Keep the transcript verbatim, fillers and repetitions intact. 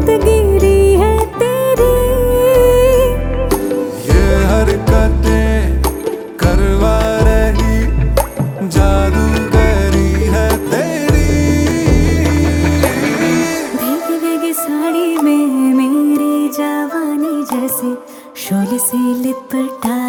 राहतगिरी है तेरी। ये हरकतें करवा रही जादूगरी है तेरी। भीगी भीगी साड़ी में मेरी जवानी जैसे शोले से लिपटा